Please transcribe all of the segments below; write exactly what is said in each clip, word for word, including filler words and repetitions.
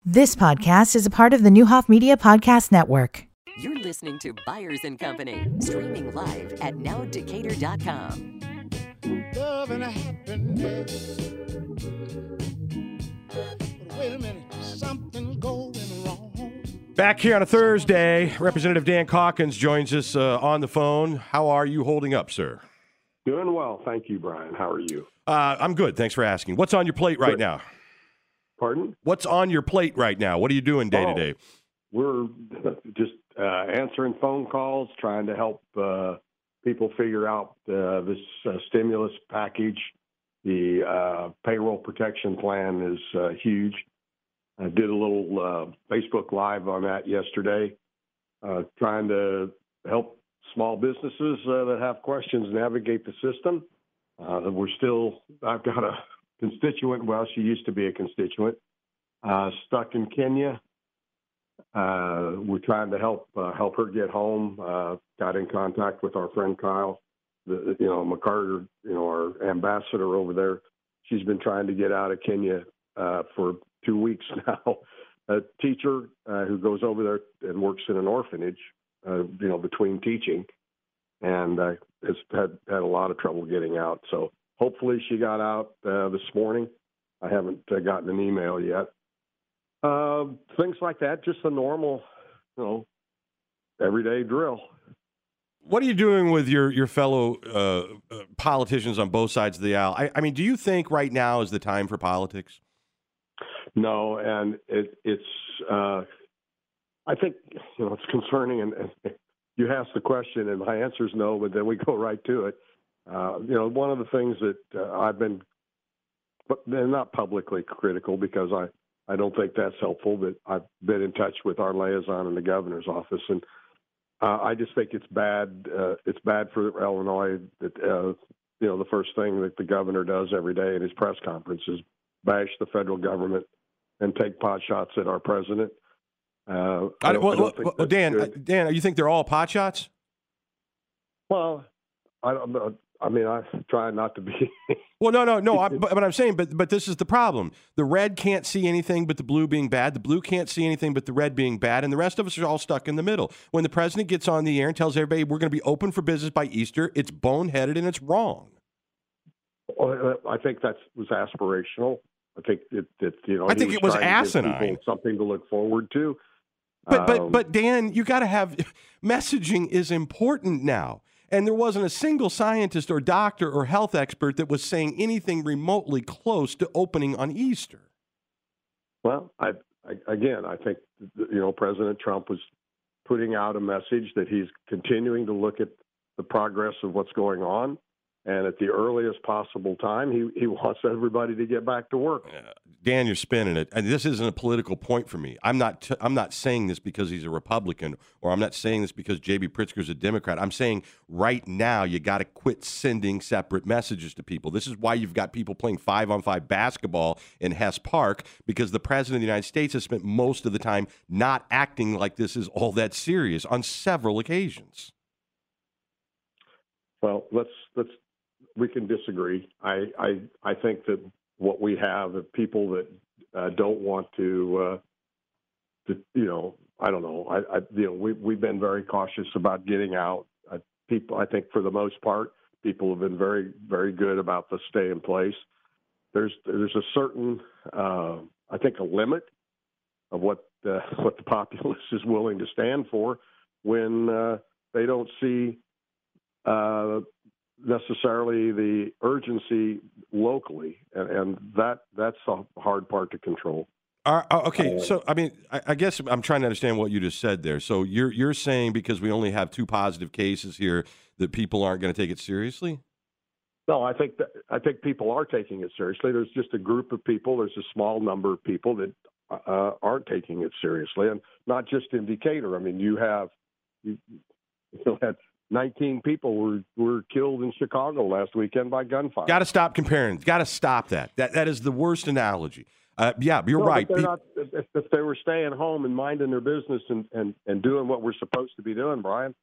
This podcast is a part of the Newhoff Media Podcast Network. You're listening to Byers and Company, streaming live at now decatur dot com. Love and happiness. Wait a minute, something going wrong. Back here on a Thursday, Representative Dan Calkins joins us uh, on the phone. How are you holding up, sir? Doing well. Thank you, Brian. How are you? Uh, I'm good. Thanks for asking. What's on your plate right Good. now? Pardon? What's on your plate right now? What are you doing day to day? We're just uh, answering phone calls, trying to help uh, people figure out uh, this uh, stimulus package. The uh, payroll protection plan is uh, huge. I did a little uh, Facebook Live on that yesterday, uh, trying to help small businesses uh, that have questions navigate the system. Uh, we're still, I've got a constituent, well, she used to be a constituent, uh, stuck in Kenya. Uh, we're trying to help uh, help her get home. Uh, got in contact with our friend Kyle, the, you know, McCarter, you know, our ambassador over there. She's been trying to get out of Kenya uh, for two weeks now. A teacher uh, who goes over there and works in an orphanage, uh, you know, between teaching, and uh, has had, had a lot of trouble getting out. So hopefully she got out uh, this morning. I haven't uh, gotten an email yet. Uh, things like that, just a normal, you know, everyday drill. What are you doing with your, your fellow uh, uh, politicians on both sides of the aisle? I, I mean, do you think right now is the time for politics? No, and it, it's, uh, I think, you know, it's concerning, and, and you ask the question, and my answer is no, but then we go right to it. Uh, you know, one of the things that uh, I've been, but not publicly critical because I, I don't think that's helpful, but I've been in touch with our liaison in the governor's office, and uh, I just think it's bad. Uh, it's bad for Illinois that, uh, you know, the first thing that the governor does every day in his press conference is bash the federal government and take pot shots at our president. Uh, I, I, well, I don't well, think well, Dan, good. Dan, you think they're all pot shots? Well, I don't know. I mean, I try not to be. Well, no, no, no. I, but, but I'm saying, but but this is the problem. The red can't see anything but the blue being bad. The blue can't see anything but the red being bad, and the rest of us are all stuck in the middle. When the president gets on the air and tells everybody we're going to be open for business by Easter, it's boneheaded and it's wrong. Well, I think that was aspirational. I think it, it you know. I think was it was trying to give asinine. people something to look forward to. But but Um, but Dan, you got to have messaging is important now. And there wasn't a single scientist or doctor or health expert that was saying anything remotely close to opening on Easter. Well, I, I again, I think you know President Trump was putting out a message that he's continuing to look at the progress of what's going on, and at the earliest possible time, he he wants everybody to get back to work. Uh, Dan, you're spinning it. And this isn't a political point for me. I'm not. T- I'm not saying this because he's a Republican, or I'm not saying this because J B. Pritzker's a Democrat. I'm saying right now you got to quit sending separate messages to people. This is why you've got people playing five-on-five basketball in Hess Park, because the president of the United States has spent most of the time not acting like this is all that serious on several occasions. Well, let's let's we can disagree. I I, I think that what we have are people that uh, don't want to, uh, to, you know, I don't know. I, I you know, we we've been very cautious about getting out. Uh, people, I think, for the most part, people have been very very good about the stay in place. There's there's a certain, uh, I think, a limit of what uh, what the populace is willing to stand for when uh, they don't see. Uh, necessarily the urgency locally, and, and that that's the hard part to control. Uh, okay, so I mean, I, I guess I'm trying to understand what you just said there. So you're you're saying because we only have two positive cases here that people aren't going to take it seriously? No, I think that I think people are taking it seriously. There's just a group of people. There's a small number of people that uh, aren't taking it seriously, and not just in Decatur. I mean, you have you, you had. nineteen people were, were killed in Chicago last weekend by gunfire. Got to stop comparing. Got to stop that. That that is the worst analogy. Uh, yeah, you're no, right. Pe- not, if, if they were staying home and minding their business and, and, and doing what we're supposed to be doing, Brian,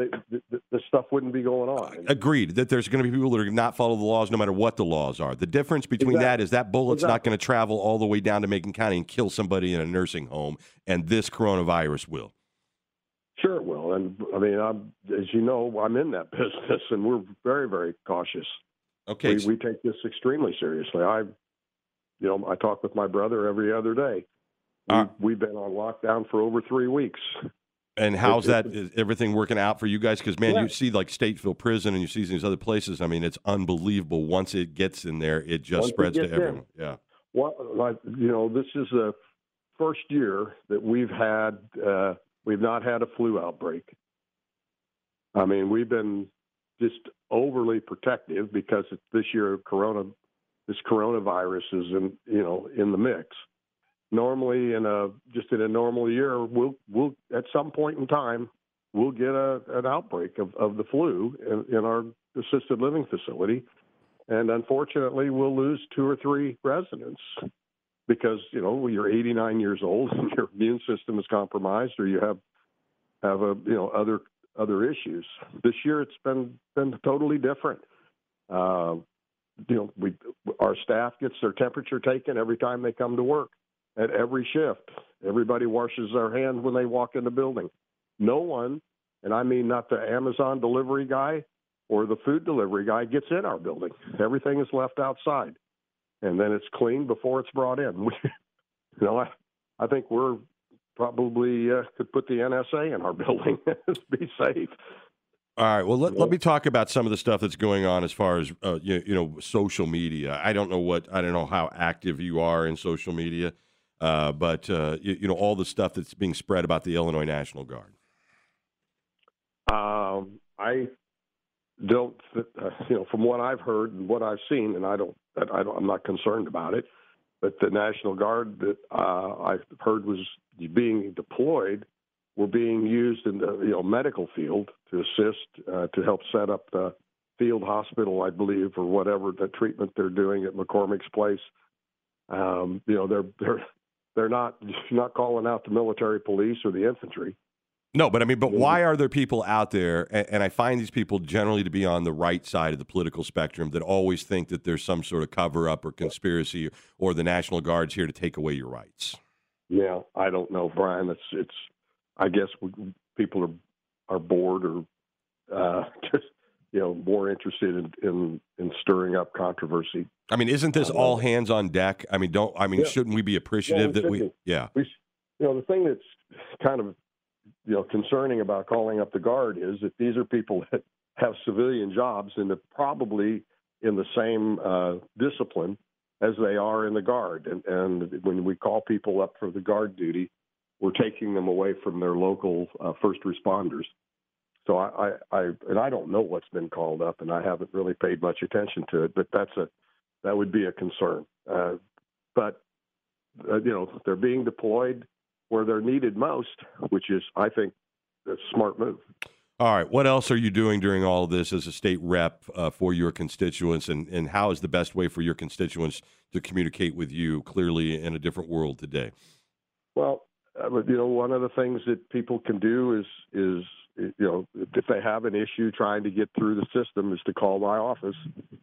they, th- th- this stuff wouldn't be going on. And, Agreed that there's going to be people that are not follow the laws no matter what the laws are. The difference between Exactly. that is that bullet's Exactly. not going to travel all the way down to Macon County and kill somebody in a nursing home, and this coronavirus will. Sure it will. And I mean, I'm, as you know, I'm in that business, and we're very, very cautious. Okay. We, we take this extremely seriously. I, you know, I talk with my brother every other day. We, Uh, we've been on lockdown for over three weeks. And how's It- that? it- Is everything working out for you guys? Because, man, Yeah. you see like Stateville Prison and you see these other places. I mean, it's unbelievable. Once it gets in there, it just Once it spreads to gets in. everyone. Yeah. Well, like, you know, this is the first year that we've had, uh, we've not had a flu outbreak. I mean, we've been just overly protective because this year corona, this coronavirus is in, you know, in the mix. Normally, in a just in a normal year, we'll we'll at some point in time we'll get a an outbreak of, of the flu in, in our assisted living facility, and unfortunately, we'll lose two or three residents because you know you're eighty-nine years old and your immune system is compromised, or you have have a you know other other issues. This year, it's been been totally different. Uh, you know, we our staff gets their temperature taken every time they come to work. At every shift, everybody washes their hands when they walk in the building. No one, and I mean not the Amazon delivery guy or the food delivery guy, gets in our building. Everything is left outside, and then it's cleaned before it's brought in. We, you know, I, I think we're probably uh, could put the N S A in our building to be safe. All right. Well, let, let me talk about some of the stuff that's going on as far as uh, you, you know social media. I don't know what I don't know how active you are in social media. Uh, but, uh, you, you know, all the stuff that's being spread about the Illinois National Guard. Um, I don't, uh, you know, from what I've heard and what I've seen, and I don't, I don't I'm not concerned about it, but the National Guard that uh, I've heard was being deployed were being used in the, you know, medical field to assist, uh, to help set up the field hospital, I believe, or whatever the treatment they're doing at McCormick's Place. Um, you know, they're, they're, They're not not calling out the military police or the infantry. No, but I mean, but why are there people out there, and, and I find these people generally to be on the right side of the political spectrum, that always think that there's some sort of cover-up or conspiracy or the National Guard's here to take away your rights? Yeah, I don't know, Brian. It's, it's I guess we, people are are bored or uh, just, you know, more interested in, in, in stirring up controversy. I mean, isn't this all hands on deck? I mean, don't I mean, Yeah. shouldn't we be appreciative Yeah, we that we? should be. Yeah, We, you know, the thing that's kind of, you know, concerning about calling up the Guard is that these are people that have civilian jobs and they're probably in the same uh, discipline as they are in the Guard. And, and when we call people up for the Guard duty, we're taking them away from their local uh, first responders. So I, I, I, and I don't know what's been called up, and I haven't really paid much attention to it. But that's a, that would be a concern. Uh, but uh, you know, they're being deployed where they're needed most, which is, I think, a smart move. All right. What else are you doing during all of this as a state rep uh, for your constituents, and, and how is the best way for your constituents to communicate with you clearly in a different world today? Well, uh, you know, one of the things that people can do is, is you know, if they have an issue trying to get through the system, is to call my office,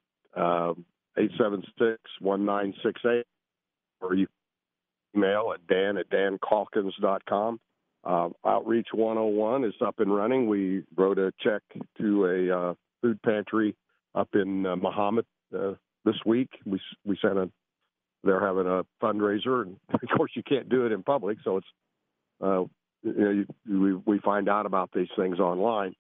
um, eight seven six, one nine six eight, or you email at dan at dan calkins dot com. Uh, Outreach one oh one is up and running. We wrote a check to a uh, food pantry up in uh, Mahomet uh, this week. We we sent a. They're having a fundraiser, and of course you can't do it in public, so it's uh, you know you, we we find out about these things online.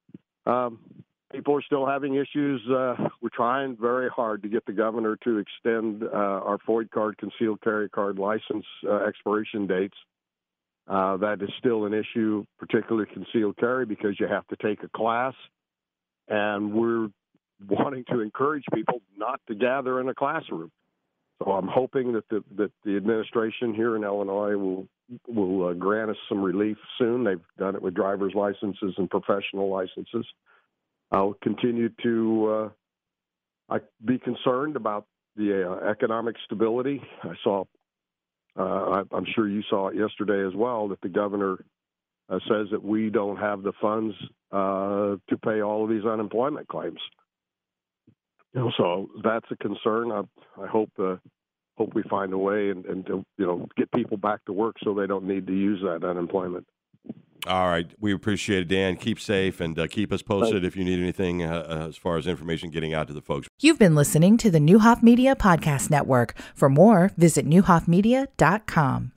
Um, people are still having issues. Uh, we're trying very hard to get the governor to extend uh, our FOID card, concealed carry card license uh, expiration dates. Uh, that is still an issue, particularly concealed carry, because you have to take a class, and we're wanting to encourage people not to gather in a classroom. So I'm hoping that the that the administration here in Illinois will will uh, grant us some relief soon. They've done it with driver's licenses and professional licenses. I'll continue to uh, I be concerned about the uh, economic stability. I saw. Uh, I, I'm sure you saw it yesterday as well, that the governor uh, says that we don't have the funds uh, to pay all of these unemployment claims. You know, so that's a concern. I, I hope uh, hope we find a way and, and to, you know, get people back to work so they don't need to use that unemployment. All right. We appreciate it, Dan. Keep safe and uh, keep us posted if you need anything uh, as far as information getting out to the folks. You've been listening to the Neuhoff Media Podcast Network. For more, visit neuhoff media dot com.